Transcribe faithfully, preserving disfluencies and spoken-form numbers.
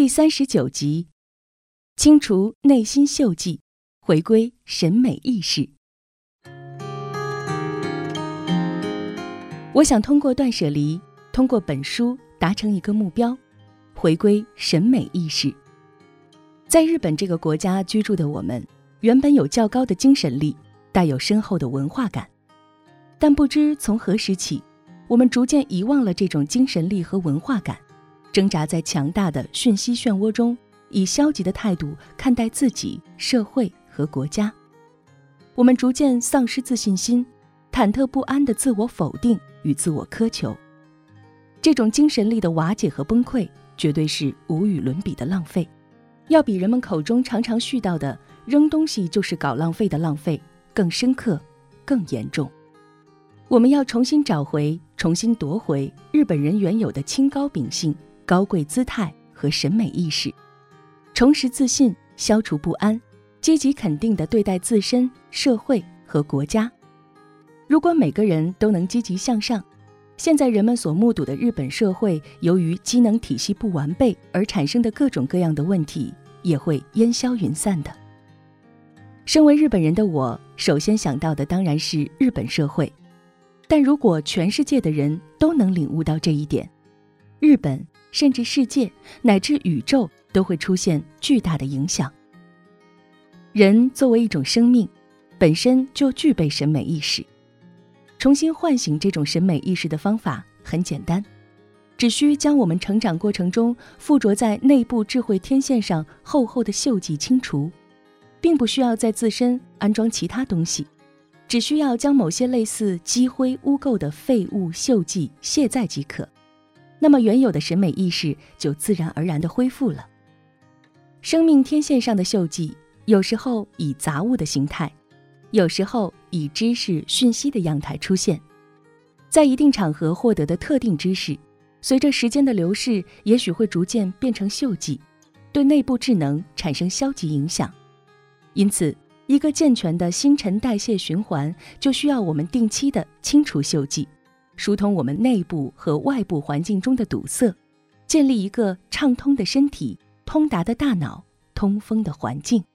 第三十九集，清除内心锈迹，回归审美意识。我想通过断舍离，通过本书达成一个目标，回归审美意识。在日本这个国家居住的我们，原本有较高的精神力，带有深厚的文化感，但不知从何时起，我们逐渐遗忘了这种精神力和文化感，挣扎在强大的讯息漩涡中，以消极的态度看待自己、社会和国家。我们逐渐丧失自信心，忐忑不安的自我否定与自我苛求。这种精神力的瓦解和崩溃，绝对是无与伦比的浪费，要比人们口中常常絮叨的扔东西就是搞浪费的浪费更深刻、更严重。我们要重新找回、重新夺回日本人原有的清高秉性、高贵姿态和审美意识，重拾自信，消除不安，积极肯定地对待自身、社会和国家。如果每个人都能积极向上，现在人们所目睹的日本社会由于机能体系不完备而产生的各种各样的问题，也会烟消云散的。身为日本人的我，首先想到的当然是日本社会。但如果全世界的人都能领悟到这一点，日本甚至世界乃至宇宙都会出现巨大的影响。人作为一种生命，本身就具备审美意识。重新唤醒这种审美意识的方法很简单，只需将我们成长过程中附着在内部智慧天线上厚厚的锈迹清除，并不需要在自身安装其他东西，只需要将某些类似积灰污垢的废物锈迹卸载即可，那么原有的审美意识就自然而然地恢复了。生命天线上的锈迹，有时候以杂物的形态，有时候以知识讯息的样态出现。在一定场合获得的特定知识，随着时间的流逝，也许会逐渐变成锈迹，对内部智能产生消极影响。因此，一个健全的新陈代谢循环就需要我们定期的清除锈迹，疏通我们内部和外部环境中的堵塞，建立一个畅通的身体、通达的大脑、通风的环境。